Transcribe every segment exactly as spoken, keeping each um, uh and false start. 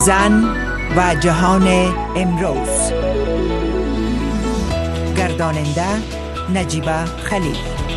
زن و جهان امروز. گرداننده نجیبه خلیل.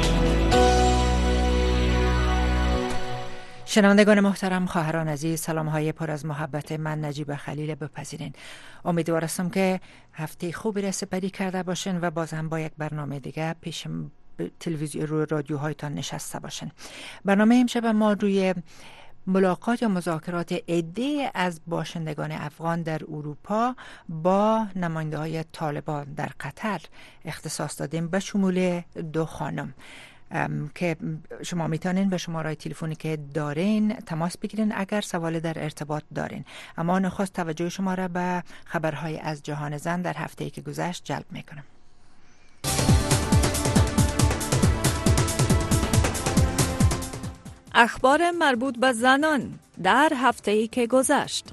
شنوندگان محترم، خواهران عزیز، سلام های پر از محبت من نجیبه خلیل بپذیرین. امیدوارم که هفته خوبی را سپری کرده باشین و باز هم با یک برنامه دیگه پیش تلویزیون روی رادیوهایتان نشسته باشین. برنامه امشب ما روی ملاقات یا مذاکرات عده از باشندگان افغان در اروپا با نماینده های طالبان در قطر اختصاص دادیم، به شمول دو خانم که شما میتونین به شماره تلفنی که دارین تماس بگیرین اگر سوال در ارتباط دارین. اما نخست توجه شما را به خبرهای از جهان زن در هفته‌ای که گذشت جلب میکنم. اخبار مربوط به زنان در هفته‌ای که گذشت.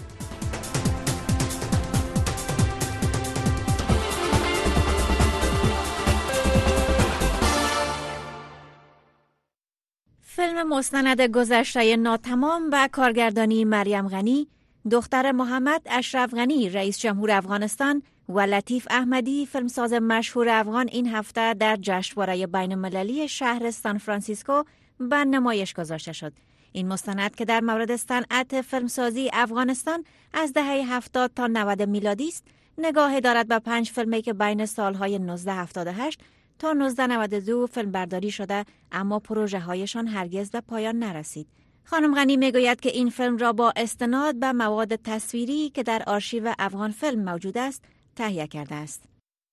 فیلم مستند گذشته ناتمام و کارگردانی مریم غنی، دختر محمد اشرف غنی رئیس جمهور افغانستان و لطیف احمدی فیلمساز مشهور افغان این هفته در جشنواره بین‌المللی شهر سان فرانسیسکو به نمایش گذاشته شد. این مستند که در مورد صنعت فیلمسازی افغانستان از دهه هفتاد تا نود میلادی است، نگاهی دارد به پنج فیلمی که بین سالهای نوزده هفتاد و هشت تا نوزده نود و دو فیلم برداری شده، اما پروژه هایشان هرگز به پایان نرسید. خانم غنی میگوید که این فیلم را با استناد به مواد تصویری که در آرشیو افغان فیلم موجود است تهیه کرده است.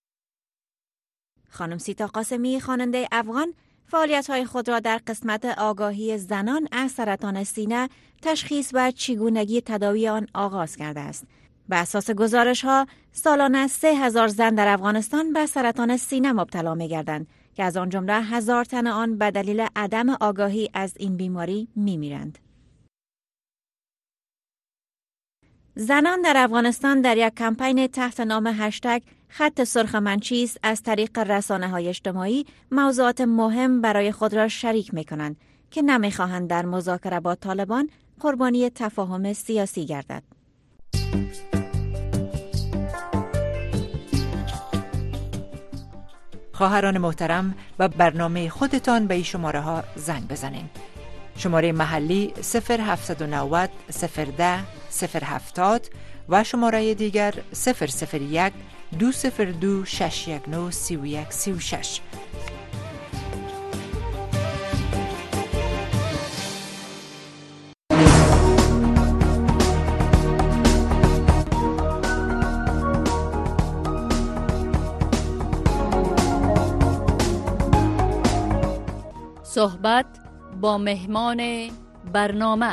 خانم سیتا قاسمی، خواننده افغان، فعالیت‌های خود را در قسمت آگاهی زنان از سرطان سینه، تشخیص و چگونگی تداوی آن آغاز کرده است. به اساس گزارش‌ها سالانه سه هزار زن در افغانستان به سرطان سینه مبتلا می‌گردند که از آن جمله هزار تن آن به دلیل عدم آگاهی از این بیماری می‌میرند. زنان در افغانستان در یک کمپین تحت نام هشتگ خط سرخ من چیست از طریق رسانه‌های اجتماعی موضوعات مهم برای خود را شریک می‌کنند که نمی‌خواهند در مذاکره با طالبان قربانی تفاهم سیاسی گردد. خواهران محترم، به برنامه خودتان به این شماره ها زنگ بزنین. شماره محلی صفر هفتصد و نود صفر ده صفر هفتاد و شماره دیگر صفر صفر یک دو صفر دو شش یک نه سی و یک سی و شش. صحبت با مهمان برنامه.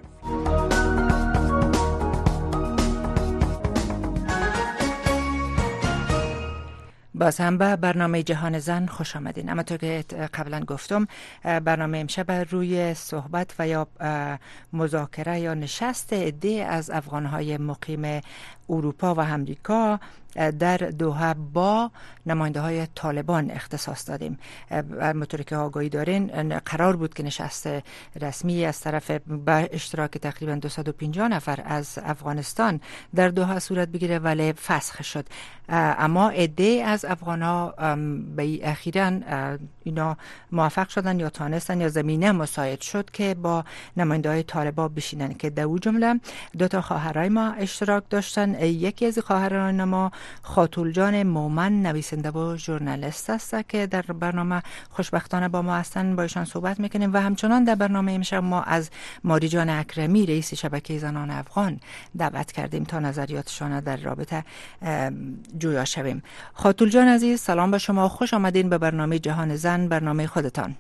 باز هم به برنامه جهان زن خوش آمدین. اما تو که قبلا گفتم، برنامه امشب روی صحبت و یا مذاکره یا نشست عده از افغانهای مقیم اروپا و امریکا در دوحه با نماینده های طالبان اختصاص دادیم. همونطوری که آگاهی دارین، قرار بود که نشست رسمی از طرف به اشتراک تقریبا دویست و پنجاه نفر از افغانستان در دوحه صورت بگیره، ولی فسخ شد. اما عده از افغان‌ها به اخیراً اینا موفق شدن یا تانستن یا زمینه مساعد شد که با نماینده های طالبان بشینن، که در اون جمله دو تا خواهرای ما اشتراک داشتن. یکی از خواهران ما خاتون جان مومن، نویسنده و ژورنالیست است که در برنامه خوشبختانه با ما هستن، با ایشان صحبت میکنیم. و همچنان در برنامه امشب ما از ماری جان اکرمی، رئیس شبکه زنان افغان، دعوت کردیم تا نظریاتشان در رابطه جویا شویم. خاتون جان عزیز، سلام به شما، خوش آمدین به برنامه جهان زن، برنامه خودتان.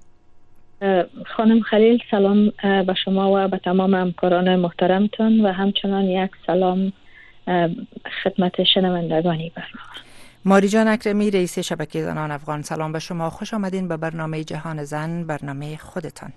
خانم خلیل، سلام به شما و به تمام همکاران محترمتون و همچنان یک سلام خدمت شنوندگانی برنامه. ماری جان اکرمی، رئیس شبکه زنان افغان، سلام به شما، خوش آمدین به برنامه جهان زن، برنامه خودتان.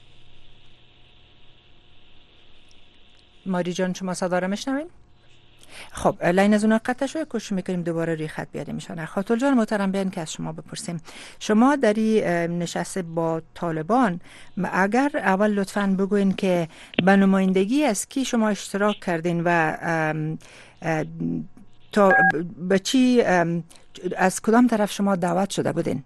ماری جان، شما صدا را میشنوین؟ خب لاین از اونا قطع شده، کوشش میکنیم دوباره روی خط بیاریم ایشان. خاطر جان محترم، بیان که از شما بپرسیم، شما در این نشست با طالبان اگر اول لطفاً بگوین که به نمایندگی از کی شما اشتراک کردین و تا به چی از کدام طرف شما دعوت شده بودین؟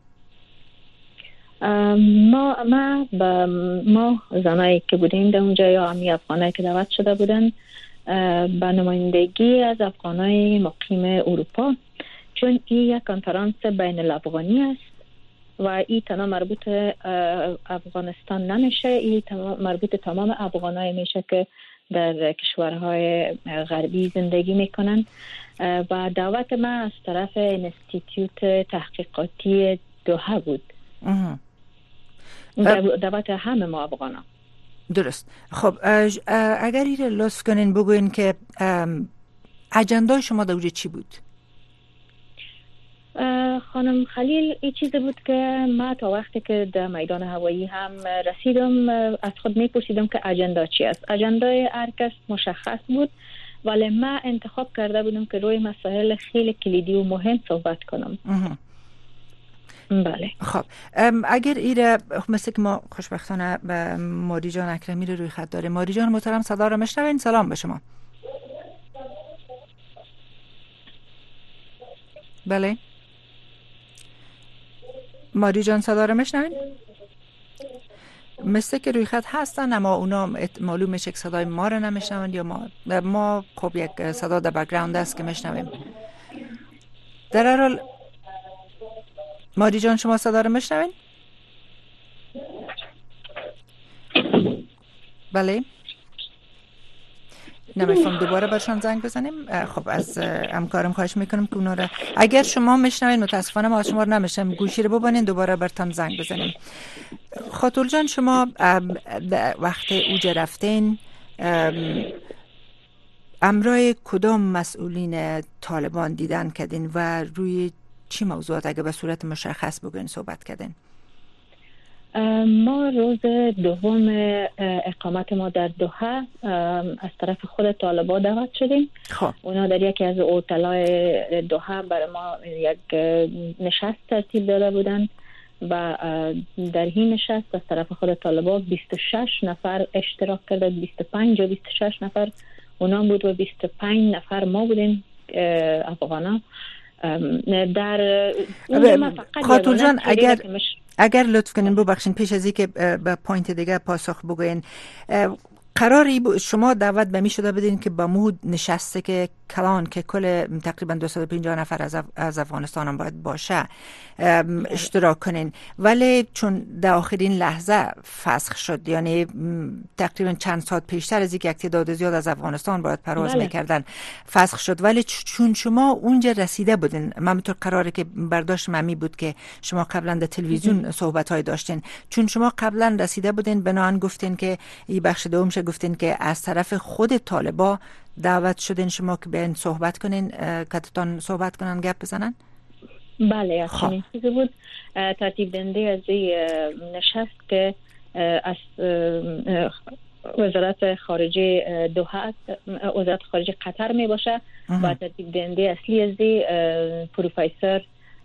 ما ما با ما زنایی که بودیم در اونجا یا امی افغانایی که دعوت شده بودن با نمایندگی از افغانای مقیم اروپا، چون این یک کنفرانس بین الافغانی است و این تنها مربوط افغانستان نمیشه، این مربوط تمام افغانای میشه که در کشورهای غربی زندگی میکنن و دعوت ما از طرف انستیتیوت تحقیقاتی دوحه بود. دعوت همه ما افغانا. درست. خب اگر ایره لطف کنین بگوین که اجندای شما در اونجا چی بود؟ خانم خلیل، این چیزی بود که ما تا وقتی که در میدان هوایی هم رسیدم از خود میپرسیدم که اجندا چی است. اجندای هر کس مشخص بود، ولی ما انتخاب کرده بودم که روی مسائل خیلی کلیدی و مهم صحبت کنم. بله. خب اگر ایره مثل که ما خوشبختانه به ماری جان اکرمی رو روی خط داره. ماری جان محترم، صدا رو میشنوین؟ سلام به شما. بله ماری جان، صدا رو میشنوین؟ مثل که روی خط هستن اما اونا معلوم میشه که صدای ما رو نمیشنون یا ما ما خب یک صدا در بک‌گراند است که میشنویم. در هر حال ماری جان، شما صدا رو میشنوین؟ بله. نمیفهم دوباره برشان زنگ بزنیم؟ خب از همکارم خواهش میکنم که اونا رو اگر شما میشنوین، متاسفانه ما شما رو نمیشنم، گوشی رو ببینین دوباره برتان زنگ بزنیم. خاطر جان، شما وقت اوج رفتین امرای کدام مسئولین طالبان دیدن کردین و روی چی موضوعات اگه به صورت مشخص بگوین صحبت کردین؟ ما روز دوم اقامت ما در دوحه از طرف خود طالبان دعوت شدیم. خب اونا در یکی از هتل‌های دوحه برای ما یک نشست ترتیب داده بودن و در این نشست از طرف خود طالبان بیست و شش نفر اشتراک کردند. بیست و پنج یا بیست و شش نفر اونا بود و بیست و پنج نفر ما بودیم افغانا. در خاطر جان اگر اگر لطف کنین ببخشین پیش از اینکه به پوینت دیگه پاسخ بگوین، قراری شما دعوت به می شده بدین که با مود نشسته که کلان که کل تقریبا دویست و پنجاه نفر از, اف... از افغانستان هم باید باشه اشتراک کنین، ولی چون در آخرین لحظه فسخ شد، یعنی تقریبا چند ساعت پیشتر از اینکه یک تعداد زیاد از افغانستان باید پرواز بله. میکردن فسخ شد، ولی چون شما اونجا رسیده بودین، من بطور قراره که برداشت ممی بود که شما قبلا در تلویزیون صحبت های داشتین، چون شما قبلا رسیده بودین بنان گفتین که این بخش دومش گفتین که از طرف خود طالبا دعوت شدین شما که بیاین صحبت کنین، کتتان صحبت کنن، گپ بزنن؟ بله، از چنین چیزی بود. ترتیب دهنده از این نشست که از وزارت خارجه دوحه، وزارت خارجه قطر می باشه و ترتیب دهنده اصلی از این پروفسور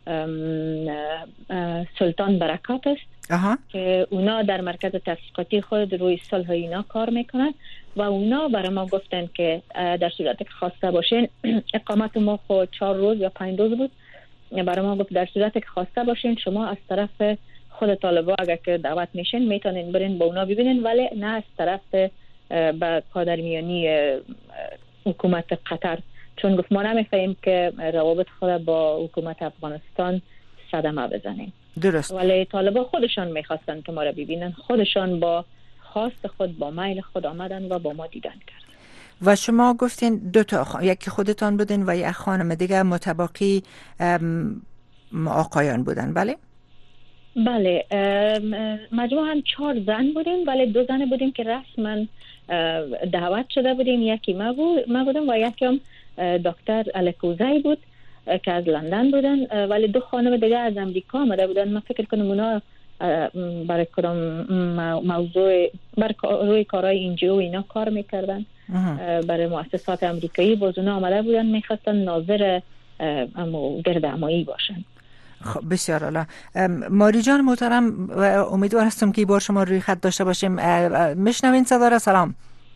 سلطان برکات است اها. که اونا در مرکز تحقیقاتی خود روی صلح اینا کار میکنن و اونا برای ما گفتن که در صورتی که خواسته باشین، اقامت ما خود چهار روز یا پنج روز بود، برای ما گفت در صورتی که خواسته باشین شما از طرف خود طالبان اگر که دعوت میشین میتونین برین با اونا ببینین، ولی نه از طرف با پادرمیانی حکومت قطر، چون گفت ما نمیخوایم که روابط خود با حکومت افغانستان صدمه بزنیم. درست. ولی طالبان خودشان میخواستن که ما را ببینن، خودشان با خواست خود با میل خود آمدن و با ما دیدن کردن. و شما گفتین دو تا خ... یکی خودتان بودین و یک خانم دیگه متباقی آقایان بودن، بله؟ بله، مجموعاً چهار زن بودیم، ولی دو زن بودیم که رسما دعوت شده بودیم، یکی ما, بود، ما بودم و یکی هم دکتر الکوزی بود که از لندن بودن، ولی دو خانم دیگه از امریکا آمده بودن. من فکر کنم اونا برای کدام موضوع بر روی کارهای اینجا و اینا کار میکردن برای مؤسسات امریکایی باز اونا آمده بودن میخواستن ناظر اما گرد همایی باشن. خب بسیار عالی. ماری جان محترم، امیدوار هستم که بار شما روی خط داشته باشیم. میشنوین صدا را؟ سلام.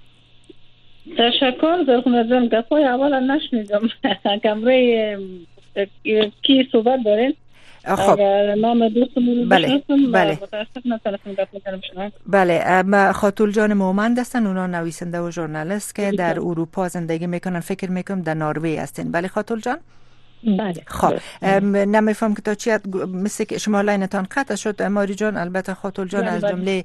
تشکر. زرخون جان گپای اولا نشنیدم. کمره کی صحبت دارین؟ خب نام دوستمون بله بله بله بله خاتون جان مومند هستن، اونا نویسنده و ژورنالیست که در اروپا زندگی میکنن، فکر میکنم در نروژ هستین. بله خاتون جان. بله خب نمیفهم که تا چی مثل که شما لاینتان قطع شد ماری جان. البته خاتون جان از جمله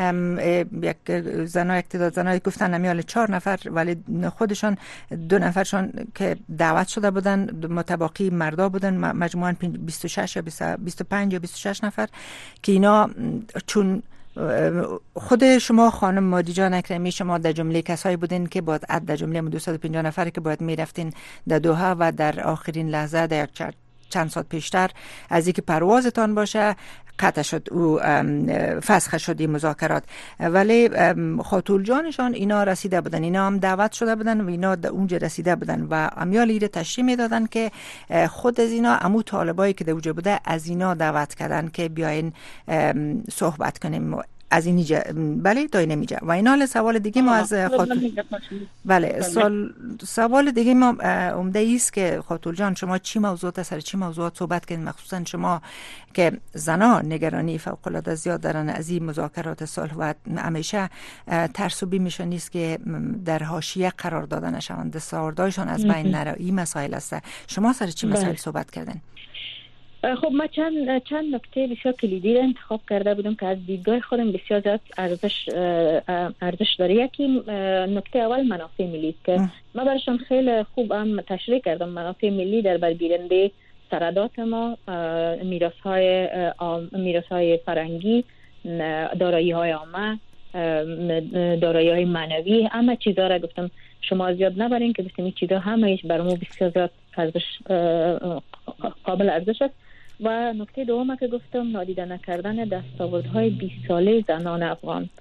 یک زنای اقتدار زنای گفتن نمیال چهار نفر، ولی خودشان دو نفرشان که دعوت شده بودن متباقی مردا بودن، مجموعاً بیست و شش یا بیست و پنج یا بیست و شش نفر که اینا چون خود شما خانم مادی جان اکرمی شما در جمله کسایی بودین که باید عد در جمله دویست و پنجاه نفری که باید میرفتین در دوحه و در آخرین لحظه در چند ساعت پیشتر از اینکه پروازتان باشه قطع شد و فسخ شد این مذاکرات. ولی خاتون جانشان اینا رسیده بودن، اینا هم دعوت شده بودن و اینا اونجا رسیده بودن و امیال ایره تشریح میدادن که خود از اینا امو طالبایی که در اونجا بوده از اینا دعوت کردن که بیاین صحبت کنیم از این جا. بله دای نمیجه و اینا. سوال دیگه ما از خاتون بله سوال سوال دیگه ما عمده ایست که خاتون جان شما چی موضوعات سر چی موضوعات صحبت کردین، مخصوصا شما که زنا نگرانی فوق العاده زیاد دارن از این مذاکرات صلح و همیشه ترسوبی میشه نیست که در حاشیه قرار دادن شوند، دستاوردهایشان از بین نره. این مسائل است. شما سر چی مسائل صحبت کردین؟ خب ما چند چند نکته بسیار کلیدی را انتخاب کرده بودم که از دیدگاه خودم بسیار زیاد ارزش ارزش داره. یکی نکته اول منافع ملی است که ما برشان خیلی خوب هم تشریح کردم. منافع ملی در برگیرنده سرادات ما، میراث‌های میراث‌های فرهنگی، دارایی‌های عامه، دارایی‌های معنوی، همه چیزا را گفتم شما زیاد نبرین که گفتم این چیزا همه‌اش برامو بسیار زیاد ارزش قابل ارزش است. و نکته دوم که گفتم نادیده نکردن دستاوردهای بیست ساله زنان افغان.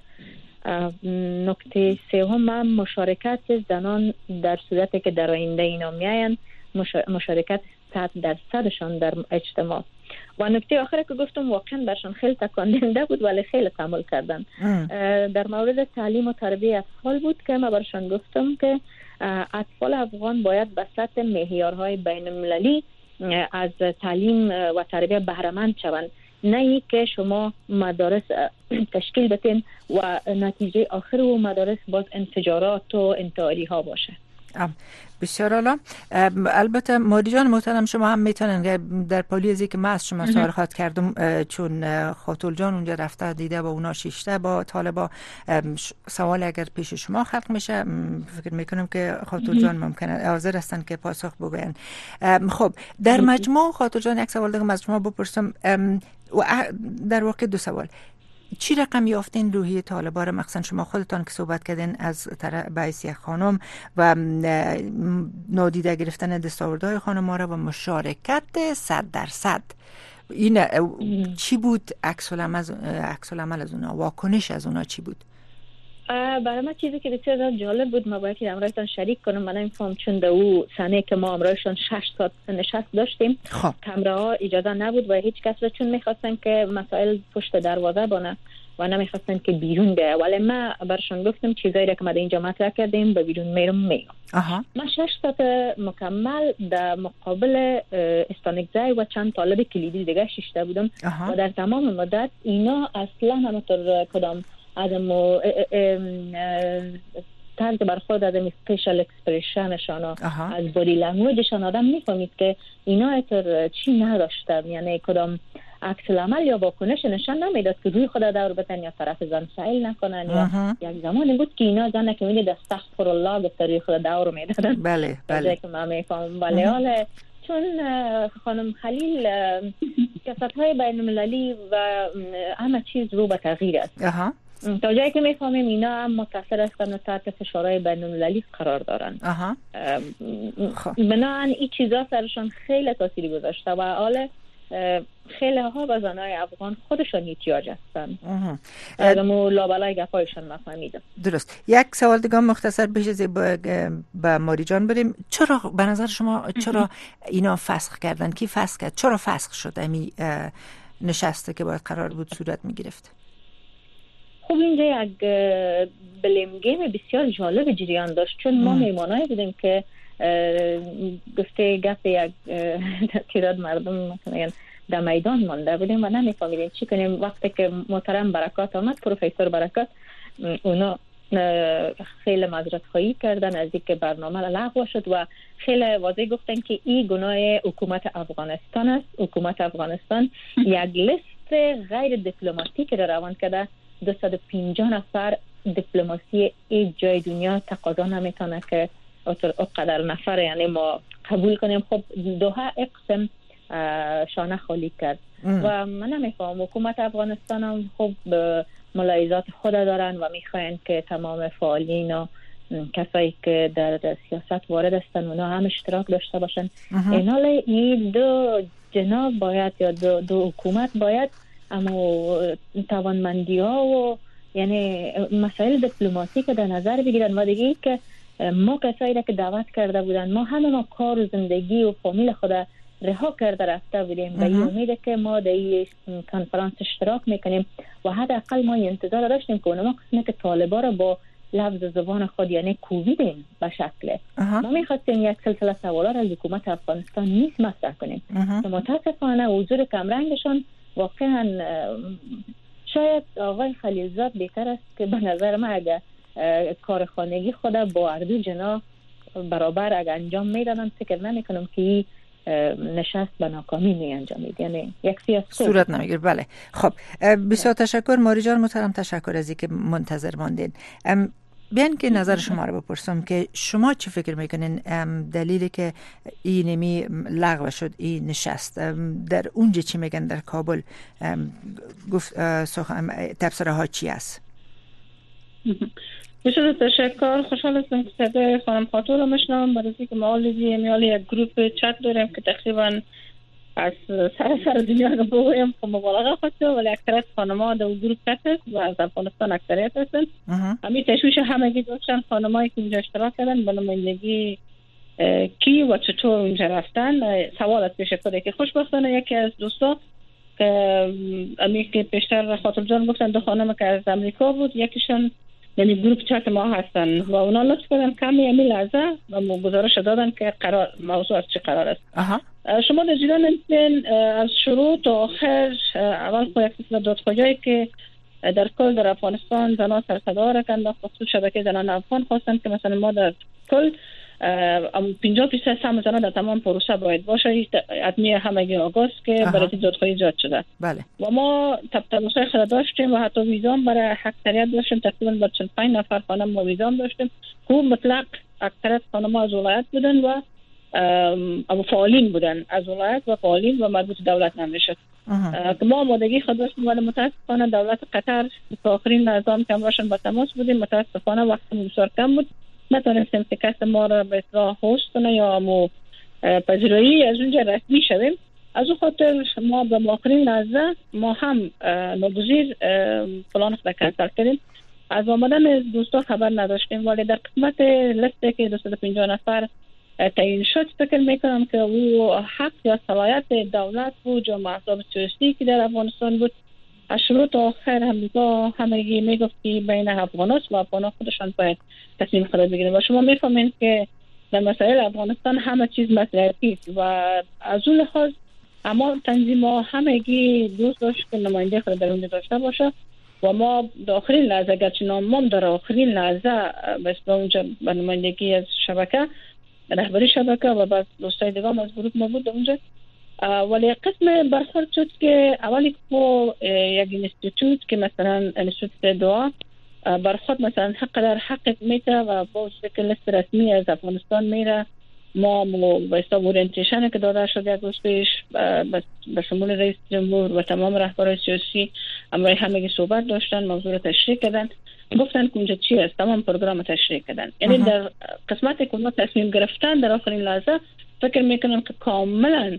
نکته سوم هم مشارکت زنان در صورتی که در آینده اینا میاین، مشارکت صد درصدشان در اجتماع. و نکته آخر که گفتم واقعا برشان خیلی تکان دهنده بود ولی خیلی تحمل کردن. در مورد تعلیم و تربیت اطفال بود که ما برشان گفتم که اطفال افغان باید به سطح معیارهای بین المللی از تعلیم و تربیت بهره مند شوند، نه ای که شما مدارس تشکیل بدین و نتیجه آخر و مدارس باز انفجارات و انتحاری ها باشه. بسیار عالی. البته مادی جان محترم شما هم میتونن در پالی ازی که من از شما سوال خواهد کردم، چون خاتون جان اونجا رفته دیده با اونا شیشته با طالبا، سوال اگر پیش شما خلق میشه فکر میکنم که خاتون جان ممکنه حاضر هستن که پاسخ بگوین. خب در مجموع خاتون جان یک سوال دیگه از شما بپرسم و در واقع دو سوال. چی رقم یافتین روحی طالبا را، مخصوصا شما خودتان که صحبت کردین از طرف یک خانم و نادیده گرفتن دستاوردهای خانم را و مشارکت صد درصد، این چی بود؟ عکس العمل از اونا، واکنش از اونا چی بود؟ برای من چیزی که بسیار جالب بود، ما باید که امرایتان شریک کنم. من نمیفهم چون در او سنه که ما امرایشان شش ساعت نشست داشتیم، کامره ها اجازه نبود و هیچ کس را چون میخواستن که مسائل پشت دروازه بانه و نمیخواستن که بیرون بیه، ولی من برشان گفتم چیزایی را که ما در اینجا مطرح کردیم به بیرون میرم میگم. من شش ساعت مکمل در مقابل استانگزای و چند طالب کلیدی دیگه شیشته بودم و در تمام مدت اینا اصلا همونطور کدام آدم طرز برخورد از این فیشل اکسپریشنشان از بودی لنگویجشان آدم میفهمید که اینا اتر چی نداشتن، یعنی کدام عکس العمل یا واکنش نشان نمیداد که روی خود دور بتن یا طرف زن سائل نکنن یا یک زمانی بود که اینا زن که میدید استغفر الله گفت روی خود دور میدادن. بله بله که من میفهمم. ولی حالا چون خانم خلیل سیاست‌های بین المللی و همه چیز رو به تغییر است. اها. تا جایی که میفهمیم اینا هم متاثر هستن و تحت فشارهای بین المللی قرار دارن. اها. بنابراین این چیزا سرشان خیلی تاثیری گذاشته و حالا خیلی ها و زنای افغان خودشان احتیاج هستند. ادامو لابلای گپایشان نفهمیدم. درست. یک سوال دیگه مختصر پیش از با ماری جان بریم. چرا به نظر شما چرا اینا فسخ کردن؟ کی فسخ کرد؟ چرا فسخ شد امی نشسته که باید قرار بود صورت می گرفت؟ خب اینجا یک بلیم گیم بسیار جالب جریان داشت، چون ما میمانایی بودیم که گفته گفت یک تعداد مردم مثلا در میدان مانده بودیم و نمیفهمیدیم چی کنیم. وقتی که محترم برکات آمد، پروفسور برکات، اونا خیلی معذرت خواهی کردن از اینکه برنامه لغو شد و خیلی واضح گفتن که این گناه حکومت افغانستان است. حکومت افغانستان یک لیست غیر دیپلماتیک را روان کرده. دویست و پنجاه نفر دیپلماسی ای جای دنیا تقاضا نمیتونه که اقدر نفر یعنی ما قبول کنیم. خب دوها اقسم شانه خالی کرد ام. و من نمیفهم حکومت افغانستان هم خب ملاحظات خود دارن و میخواین که تمام فعالین و کسایی که در سیاست وارد هستن اونا هم اشتراک داشته باشن. اینال این دو جناح باید یا دو, دو حکومت باید اما توانمندی ها و یعنی مسائل دیپلماتیک در نظر بگیرن و دیگه که ما کسایی که دعوت کرده بودن، ما همه ما کار و زندگی و فامیل خود رها کرده رفته بودیم و این امیده که ما در این کنفرانس اشتراک میکنیم و حداقل ما انتظار داشتیم که اونما قسمه که طالبا را با لفظ زبان خود یعنی کوبیدیم به شکل ما میخواستیم یک سلسله سوالات از حکومت افغانستان نیست مطرح کنیم که متاسفانه حضور کمرنگشان واقعا شاید آقای خلیلزاد بهتر است که به نظر من اگر کار خانگی خود با اردو جناح برابر اگر انجام میدادن فکر نمی کنم که نشست به ناکامی می انجامید، یعنی یک سیاست صورت نمیگیره. بله خب بسیار تشکر ماری جان، محترم تشکر از اینکه منتظر ماندین. بیان که نظر شما رو بپرسم که شما چی فکر میکنین دلیلی که این نمی لغو شد این نشست در اونجا چی میگن در کابل گفت تبصره ها چی است؟ بسیار تشکر. خوشحال هستم که صدای خانم خاطر رو میشنوم. برای اینکه ما آلودی میال یک گروپ چت داریم که تقریبا از سر سر دنیا رو بگویم که مبالغه خواهد ولی اکثریت خانم‌ها در گروپ چت هست و از افغانستان اکثریت هستن. همین تشویش همگی داشتن خانم‌هایی که اونجا اشتراک کردن به نمایندگی کی و چطور اونجا رفتن. سوال از پیش خود که خوشبختانه یکی از دوستا که امی که پیشتر خاطر جان گفتن دو خانم که از امریکا بود، یکیشون یعنی گروپ چت ما هستن و اونا لطف کردن کمی امی لحظه و گزارش دادن که قرار موضوع از چه قرار است. اها. شما در جریان هستین از شروع تا آخر. اول خو یک سلسله دادخواهی که در کل در افغانستان زنان سر صدا را کردند خصوص شبکه زنان افغان خواستن که مثلا ما در کل پنجاه درصد سهم زنان در تمام پروسه باید باشه. ادمی همگی آگاست که برای دادخواهی ایجاد شده. بله. و ما تبصره خود داشتیم و حتی ویزام برای اکثریت داشتیم. تقریبا با چهل و پنج نفر خانم ما ویزام داشتیم که مطلق اکثریت خانم از ولایت بودن و ام فعالین بودن از ولایت و فعالین و مربوط دولت نمیشد که ما آمادگی خود داشتیم ولی متاسفانه دولت قطر تا آخرین نظام که همراشون با تماس بودیم متاسفانه وقت بسیار کم بود، نتونستیم که کس ما را به اصلاح هست کنه یا مو پذیرایی از اونجا رسمی شویم. از اون خاطر ما به آخرین لحظه ما هم ناگزیر پلان خود کنسل کردیم. از آمدن دوستا خبر نداشتیم ولی در قسمت لیستی که دویست و پنجاه نفر تعیین شد فکر میکنم که او حق یا صلاحیت دولت بود جامعه احزاب سیاسی که در افغانستان بود از شروع تا آخر همگی همگی میگفت که بین افغاناست و افغانا خودشان باید تصمیم خود بگیرن و شما میفهمین که در مسائل افغانستان همه چیز مصرفی است و از اون لحاظ اما تنظیم ها همگی دوست داشت که نماینده خود در اونجا داشته باشه و ما در آخرین لحظه گرچه نامم در آخرین لحظه بس اونجا به نمایندگی از شبکه رهبری شبکه و بعد دوستای دیگه هم از گروه ما بود اونجا ولی قسم برخورد شد که اولی که یک اینستیتوت که مثلا اینستیتوت دعا برخورد مثلا حق در حق میته و با شکل لیست رسمی از افغانستان میره ما با حساب اورینتیشن که داده شد یک روز پیش به شمول رئیس جمهور و تمام رهبران سیاسی امروی همگی صحبت داشتن موضوع رو تشریح کردن گفتن که اونجا چی است تمام پروگرام تشریح کردن. یعنی در قسمت که ما تصمیم گرفتن در آخرین لحظه فکر میکنم که کاملا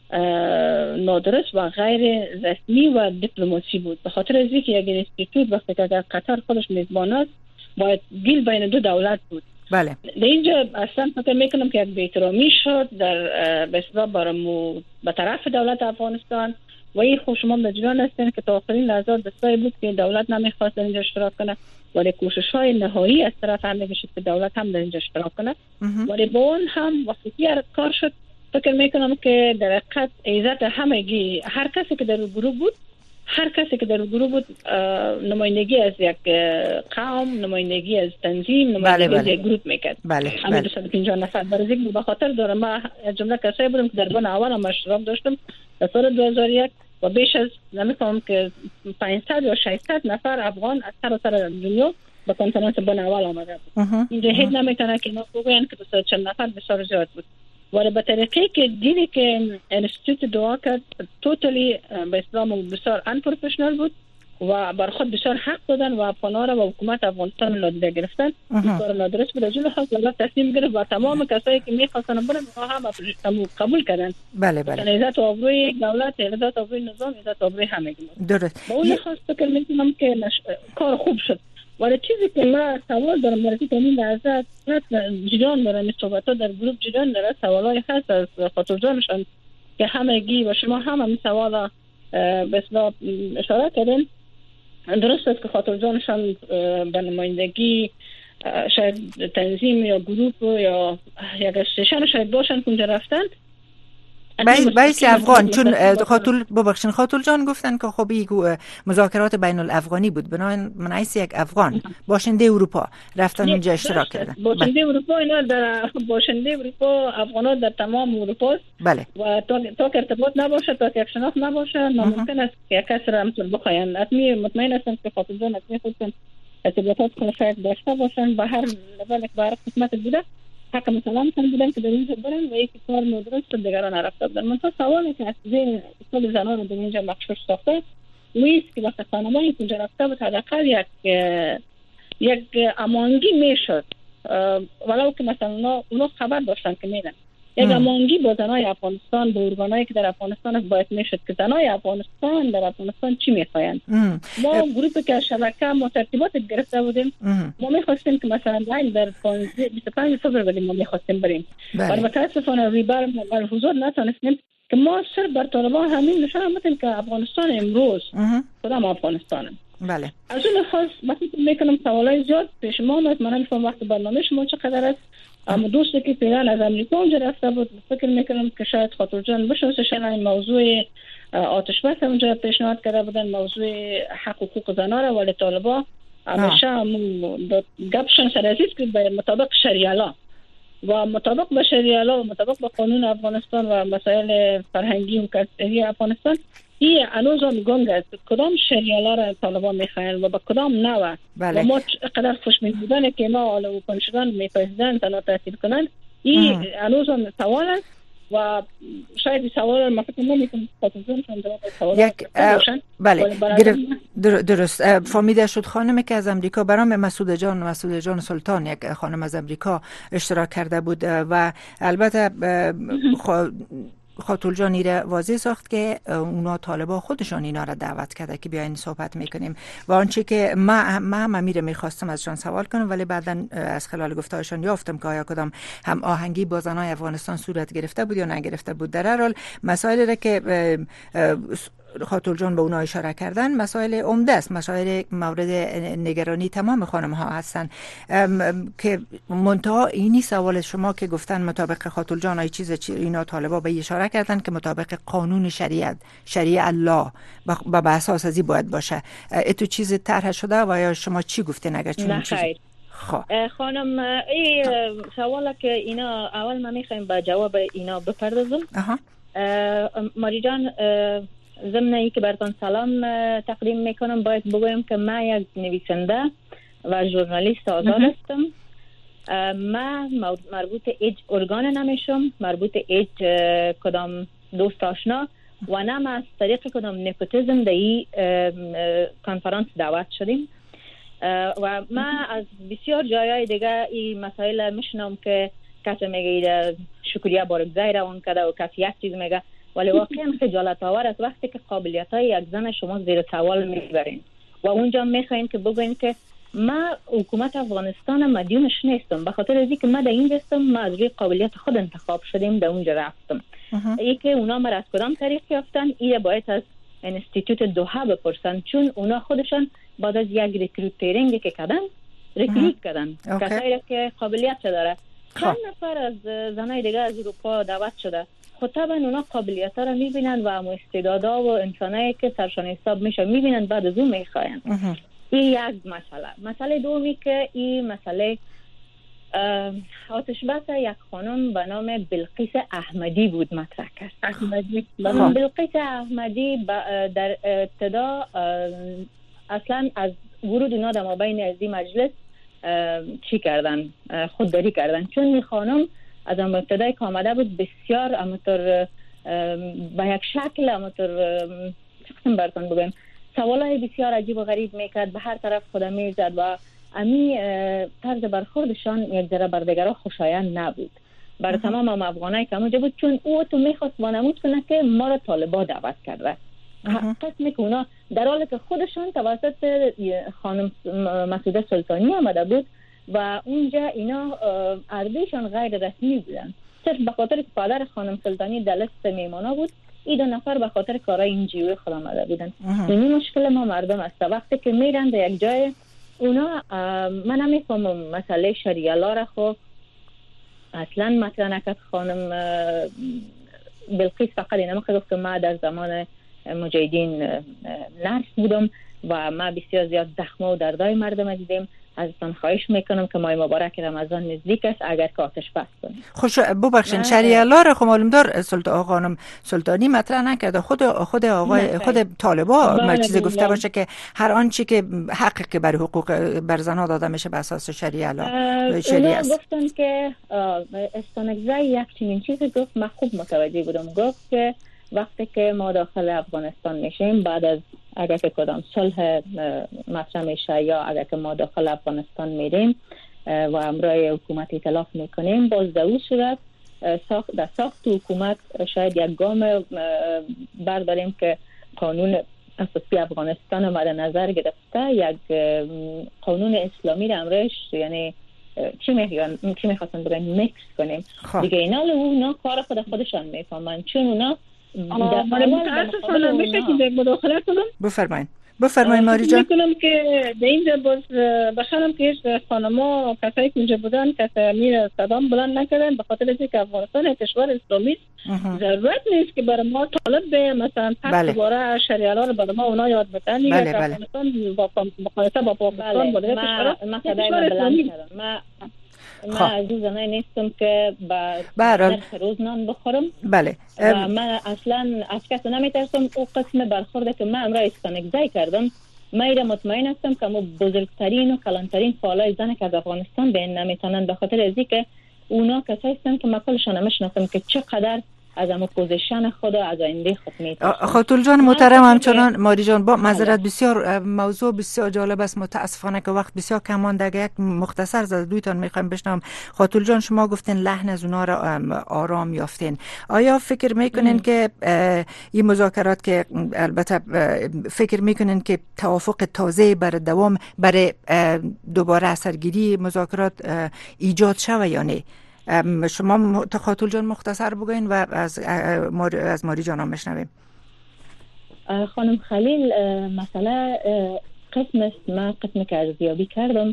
نادرست و غیر رسمی و دیپلماسی بود. به خاطر از اینکه یک اینستیتوت وقتی که در قطر خودش میزبان است باید دیل بین دو دولت بود. بله. در اینجا اصلا فکر میکنم که یک بی‌احترامی شد در به اصطلاح برامو به طرف دولت افغانستان و این خود شما مجران هستین که تا آخرین لحظات دستایی بود که دولت نمیخواست در اینجا اشتراک کنه ولی کوشش های نهایی از طرف هم نمیشد که دولت هم در اینجا اشتراک کنه ولی با اون هم وقتی که کار شد فکر میکنم که در حقیقت عزت همگی هر کسی که در گروه بود هر کسی که در گروه بود نمایندگی از یک قوم، نمایندگی از تنظیم، نمایندگی بله از یک گروه میکرد. بله. همین دویست و پنجاه نفر برای به خاطر دارم ما جمله کسایی بودم که در بان اول هم اشتراک داشتم در سال دو هزار و یک و بیش از نمی‌فهمم که پانصد یا ششصد نفر افغان از سراسر دنیا به کنفرانس بان اول آمده بود. اینجا هیچ نمیتونه که ما بگوین که دویست و چند نفر بسیار زیاد بود. ولی به طریقی که دیدی که انستیتوت دعا کرد توتالی به اسلام بسیار انپروفشنال بود و بر خود بسیار حق دادن و افغان‌ها را و حکومت افغانستان نادیده گرفتن. این کار نادرست بود. جلو خواست دولت تصمیم گرفت و تمام کسایی که می‌خواستن برن ما هم قبول کردن. بله بله. عزت و آبروی دولت، عزت و آبروی نظام، عزت و آبروی همگی. درست. با اون خواست که می‌گم که نش... کار خوب شد. ولی چیزی که ما سوال دارم برای که این لحظه جریان دارم این صحبت‌ها در گروه جریان داره سوالای هست از خاطرجانشان که همگی و شما هم همین سوالا به اصطلاح اشاره کردین. درست است که خاطرجانشان به نمایندگی شاید تنظیم یا گروه یا یک استیشن شاید باشن که اونجا رفتن بایس افغان چون خاطر ببخشین خاطر جان گفتن که خب این مذاکرات بین الافغانی بود بنابراین من ایس یک افغان باشنده اروپا رفتن اونجا اشتراک کردن. باشنده اروپا اینا در باشنده اروپا افغان‌ها در تمام اروپا. بله. و تا تا ارتباط نباشه تا یک شناخت نباشه ناممکن است که یک کس را همطور بخواین. حتمی مطمئن هستم که خاطر جان حتمی خودشون ارتباطات کنه شاید داشته باشن به هر لول که بر قسمت بوده حق مثلا مثلا بودن که در اینجا برن و یکی کار نادرست دیگران نرفته بودن. من تا سوالی که از ذهن اصول زنان رو در اینجا مخشوش ساخته ویست که وقت خانمانی که اینجا رفته بود حداقل یک یک امانگی میشد ولو که مثلا اونا خبر داشتن که میرن یک امانگی با زنای افغانستان با ارگانایی که در افغانستان باید میشد که زنای افغانستان در افغانستان چی میخواین. ما گروه که شبکه ما ترتیبات گرفته بودیم ما میخواستیم که مثلا در بیست و پنج فوریه ما میخواستیم بریم ولی متاسفانه ریبر بر حضور نتونستیم که ما صرف بر طالبان همین نشان آمدیم که افغانستان امروز کدام افغانستانه. بله. از اون خاص وقتی میکنم سوالای زیاد پیش ما اومد من نمیفهم وقت برنامه شما چقدر است اما دوستی که پیران از امریکا اونجا رفته بود فکر میکنم که شاید خاطر جان بشناسشن این موضوع آتش بس اونجا پیشنهاد کرده بودن موضوع حق و حقوق زنان را ولی طالبا همیشه گپشن سر عزیز که به مطابق شریعه لا و مطابق به شریعه لا و مطابق به قانون افغانستان و مسائل فرهنگی و کلتوری افغانستان این هنوز هم گنگ است کدام شریعه را طالبان میخواین و با کدام نوع بله. و ما چقدر خوشبین بودن که ما حالا و کنشدان میپایزدن تنها تحصیل کنن این هنوز هم سوال است و شاید این سوال را مفکر نمیکنم خاطرزون یک بله درست فهمیده شد خانمی که از امریکا برام مسعود جان مسعود جان سلطان یک خانم از امریکا اشتراک کرده بود و البته خاطر جان ایره واضح ساخت که اونا طالبا خودشان اینا را دعوت کرده که بیاین صحبت میکنیم و آنچه که ما ما هم امیره میخواستم از جان سوال کنم ولی بعداً از خلال گفتارشان یافتم که آیا کدام هم آهنگی با زنای افغانستان صورت گرفته بود یا نگرفته بود. در هر حال مسائلی را که خاطر جان به اونا اشاره کردن مسائل عمده است مسائل مورد نگرانی تمام خانم ها هستن که منتها اینی سوال شما که گفتن مطابق خاطر جان ای چیز اینا طالبا به اشاره کردن که مطابق قانون شریعت شریعه الله به اساس ازی باید باشه اتو چیز طرح شده و یا شما چی گفتین اگر چون چیز خب خانم این سوالا که اینا اول ما میخوایم با جواب اینا بپردازم. ماری جان ضمن ای که براتون سلام تقدیم میکنم باید بگویم که من یک نویسنده و ژورنالیست آزاد هستم. من مربوط ایج ارگان نمیشم مربوط ایج کدام دوست آشنا و نه ما از طریق کدام نپوتیزم در این کنفرانس دعوت شدیم و من از بسیار جایای دیگه این مسائل میشنم که کسی میگه شکریه بارگزای روان کرده و کسی یک چیز میگه ولی واقعا خجالت آور است وقتی که قابلیت های یک زن شما زیر سوال میبرین و اونجا میخواین که بگوین که ما حکومت افغانستان مدیونش نیستم، به خاطر از اینکه ما در این هستم، ما از روی قابلیت خود انتخاب شدیم در اونجا رفتم. ای که اونا ما از کدام طریق یافتن، این باید از انستیتوت دوحه بپرسن، چون اونا خودشان بعد از یک ریکروتینگ که کردن ریکروت کردن کسایی که قابلیت داره. چند نفر از زنای دیگه از اروپا دعوت شده، خب طبعا اونا قابلیت ها رو میبینن و هم استعدادا و انسانایی که سرشان حساب میشه میبینن، بعد از اون میخواین. این یک مسئله. مسئله دومی که این مسئله آتش بس یک خانم به نام بلقیس احمدی بود مطرح کرد. احمدی بلقیس احمدی در ابتدا اصلا از ورود اونا در مابین از این مجلس چی کردن؟ خودداری کردن، چون این خانم از اون ابتدای که آمده بود بسیار امطور به یک شکل امطور چقدر براتون بگم سوالای بسیار عجیب و غریب میکرد، به هر طرف خودم میزد و امی طرز برخوردشان یک ذره بر دیگرها خوشایند نبود برای تمام هم افغانایی که اونجا بود، چون او تو میخواست وانمود کنه که ما را طالبا دعوت کرده. قسمی که اونا در حالی که خودشان توسط خانم مسعوده سلطانی آمده بود و اونجا اینا عربیشان غیر رسمی بودن، صرف به خاطر که پدر خانم سلطانی در لیست میمانا بود، این دو نفر به خاطر کارهای اینجیوی خود آمده بودن. این مشکل ما مردم است، وقتی که میرن در یک جای اونا من نمیفهمم مسئله شریعه لا را خو اصلا مطرح نکرد خانم بلقیس. فقط اینم که گفت ما در زمان مجاهدین نرس بودم و ما بسیار زیاد زخم و دردای مردم دیدیم، ازتان خواهش میکنم که ماه مبارک رمضان نزدیک است اگر که آتش بس کنیم. خوش ببخشید شریعه لا را خب معلوم دار سلطان خانم سلطانی مطرح نکرده، خود خود آقای خود طالبا ما چیزی گفته باشه که هر آنچه که حقی که برای حقوق بر زنها داده میشه بر اساس شریعه لا شریعه است. گفتن که استانگزای یک چنین چیزی گفت، من خوب متوجه بودم، گفت که وقتی که ما داخل افغانستان میشیم بعد از اگر که کدام صلح مطرح میشه یا اگر که ما داخل افغانستان میریم و امرای حکومت ائتلاف میکنیم، باز در اون صورت ساخت در ساخت حکومت شاید یک گام برداریم که قانون اساسی افغانستان رو مد نظر گرفته یک قانون اسلامی رو امرایش یعنی چی میگن چی میخواستن بگن میکس کنیم دیگه. اینا اونا کار خود خودشان میفهمن، چون اونا در متاسفانه میشه که مداخله کنم. بفرمایید بفرمایید ماری جان. میکنم که در اینجا باز بخیرم که خانما و کسایی که اونجا بودن کسی امیر صدام بلند نکردن، به خاطر از اینکه افغانستان کشور اسلامی ضرورت نیست که برای ما طالب به مثلا پس دوباره شریعه لا رو برای ما اونا یاد بدن. بله بله. افغانستان با مقایسه با پاکستان با کشور اسلامی ما من از این زنای نیستم که با نرخ روز نان بخورم. بله. من اصلا از کسی نمیترسم. او قسم برخورده که من امرای استانگزای کردم، من ایره مطمئن هستم که ما بزرگترین و کلانترین فعالای زن که از افغانستان به این نمیتونن، به خاطر ازی که اونا کسایی هستن که مقالشان نمیشناسم که چقدر از امو پوزیشن خود از آینده خود میتونن. خاتون جان محترم، همچنان ماری جان با معذرت بسیار موضوع بسیار جالب است، متاسفانه که وقت بسیار کم مانده، یک مختصر زده دویتان میخوایم بشنوم. خاتون جان شما گفتین لحن از اونا را آرام یافتین، آیا فکر میکنین ام. که این مذاکرات که البته فکر میکنین که توافق تازه برای دوام برای دوباره اثرگیری مذاکرات ایجاد شوه یا نه؟ شما خاتون جان مختصر بگوین و از ماری از ماری جان هم بشنویم. خانم خلیل مسئله قسم است، من قسم که ارزیابی کردم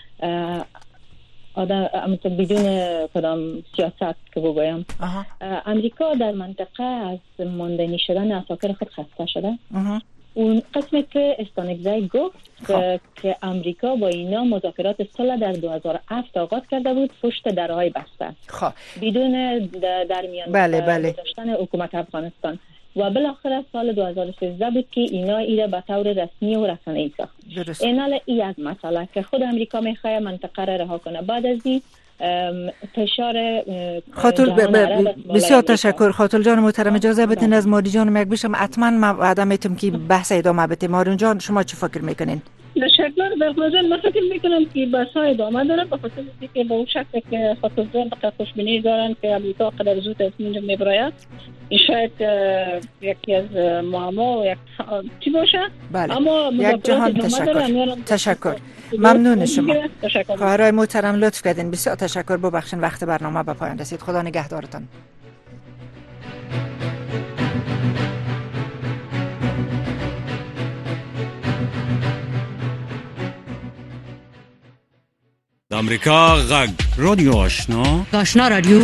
آدم بدون کدام سیاست که بگویم امریکا در منطقه از ماندنی شدن اساکر خود خسته شده. آها. اون قسمی که استانگزای گفت که, که امریکا با اینا مذاکرات صلح در دو هزار و هفت آغاز کرده بود پشت درهای بسته خب. بدون در میان بله بله. داشتن حکومت افغانستان و بالاخره سال دو هزار و سیزده بود که اینا ایره به طور رسمی و رسانه‌ای ساخت. اینال ای از مسئله که خود امریکا میخواد منطقه را رها کنه. بعد از این فشار خاتون بسیار تشکر. خاتون جان محترم اجازه بدین از ماری جان یک بشم حتما ما آدم میتونم که بحث ادامه بدیم. مارون جان شما چی فکر میکنین؟ تشکر بخوام من فکر میکنم که بحث های ادامه داره به خاطر اینکه به اون شکل که خاطرزن به خوشبینی دارن که امریکا قدر زود از اینجا میبراید این شاید یکی از معما و یک چی باشه. بله. اما یک جهان تشکر. تشکر ممنون شما. خواهرای محترم لطف کردین، بسیار تشکر. ببخشید وقت برنامه به پایان رسید. خدا نگهدارتان. امریکا غږ رادیو آشنا آشنا رادیو